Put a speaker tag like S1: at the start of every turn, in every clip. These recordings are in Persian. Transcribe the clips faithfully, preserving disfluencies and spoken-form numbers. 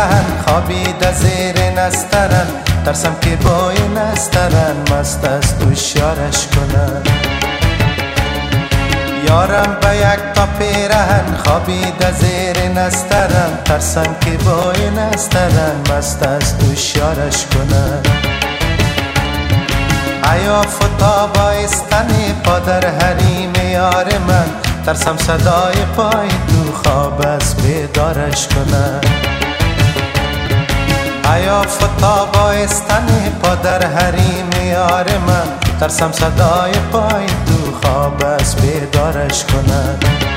S1: پیرهن خوابیده زیر نسترن، ترسم که با این نسترن مست است هوشیارش کنن. یارم به یک تا پیرهن خوابیده زیر نسترن، ترسم که با این نسترن مست است هوشیارش کنن. ایا فتا بایستن پا در حریم یار من، ترسم صدای پای تو خواب است بیدارش کنن. ایا فتا بایستن پا در حریم یار من، ترسم صدای پای تو خواب است بیدارش کنن.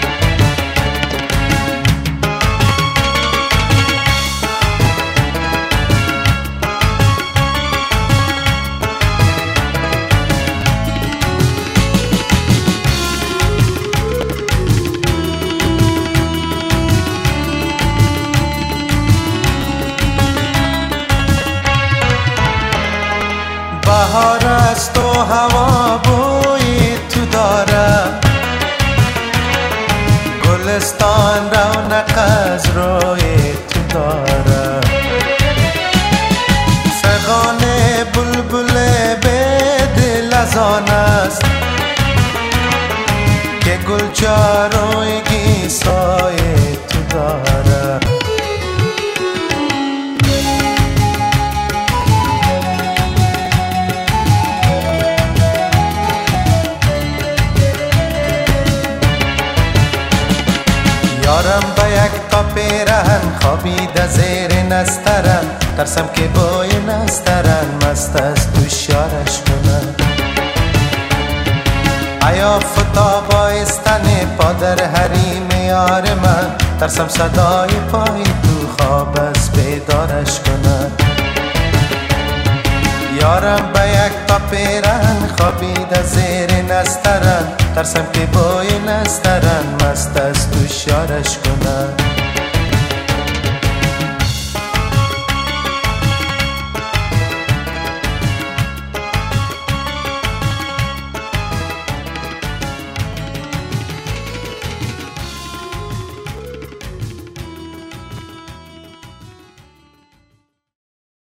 S1: بهار است و هوا بوی تو داره، گلستان رونق از روی تو داره. فغان بلبل به دل از آن است که گل چارویگی سای تو داره. یارم به یک تا پیرهن خوابیده زیر نسترن، ترسم که بای نسترن مست است هوشیارش کنن. ایا فتا بایستن پا در حریم یار من، ترسم صدای پای تو خواب است بیدارش کنن. یارم به یک تا پیرهن خوابیده زیر نسترن، ترسم که بای نسترن مست است هوشیارش کنن.